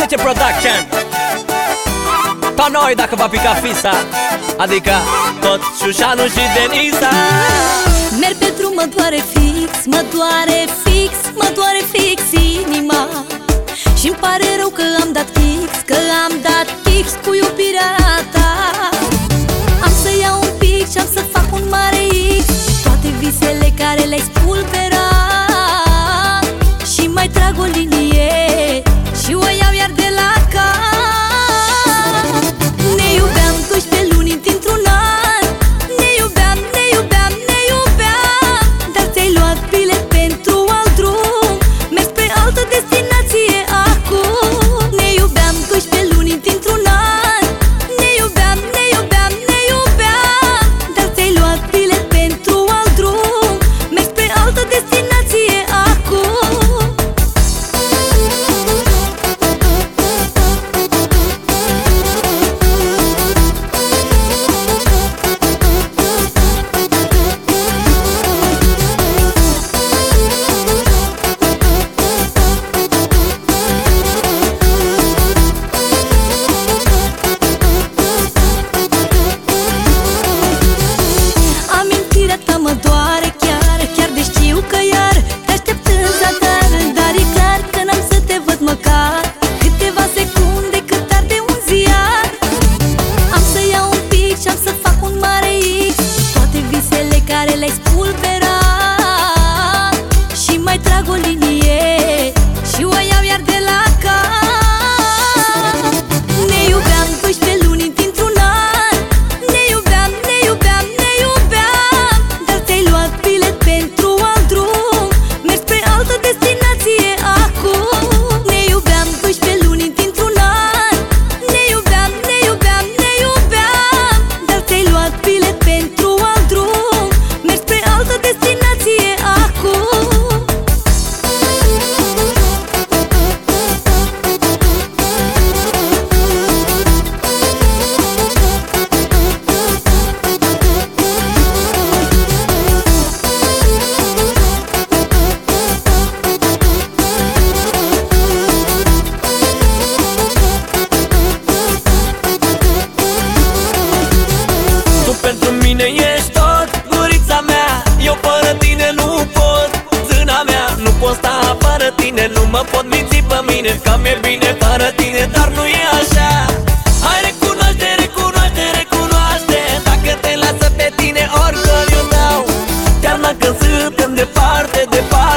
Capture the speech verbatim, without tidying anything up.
Face production. Tot noi dacă va pica fisa, adică tot Șușanu și Denisa. Merg pe drum, mă doare fix, mă doare fix, mă doare fix inima. Și-mi pare rău că am dat fix, că am dat fix cu iubirea ta. Am să iau un pic și am să fac un mare X, toate visele care le-ai spulberat. Și mai trag o linie și o iau iar de la cap. Ne iubeam doisprezece luni dintr-un an, ne iubeam, ne iubeam, ne iubeam. Dar ți-ai luat bilet pentru alt drum, mergi pe altă destinație acum. Ne iubeam doisprezece luni dintr-un an, ne iubeam, ne iubeam, ne iubeam. Dar ți-ai luat bilet pentru alt drum, mergi pe altă destinație acum. Amintirea ta mă doare chiar, chiar de știu că iar te aștept în zadar. Dar e clar că n-am să te văd măcar câteva secunde cât arde un ziar. Am să iau un pic și am să fac un mare X, toate visele care le-ai spulberat. Și mai trag o linie și o iau iar de la cap. Ne iubeam doisprezece luni dintr-un an, ne iubeam, ne iubeam, ne iubeam. Dar ți-ai luat bilet pentru alt drum, mergi pe altă destinație acum. Ne iubeam doisprezece luni dintr-un an, ne iubeam, ne iubeam, ne iubeam. Dar ți-ai luat bilet pentru alt drum, mergi pe altă destinație acum. Tu pentru mine ești tot, gurița mea. Eu fără tine nu pot, zâna mea. Nu pot sta fără tine, nu mă pot minți pe mine că mi-e bine fără tine, dar nu e așa. Hai recunoaște, recunoaște, recunoaște, dacă te lasă pe tine oricăl eu dau. Chiar dacă suntem departe, departe,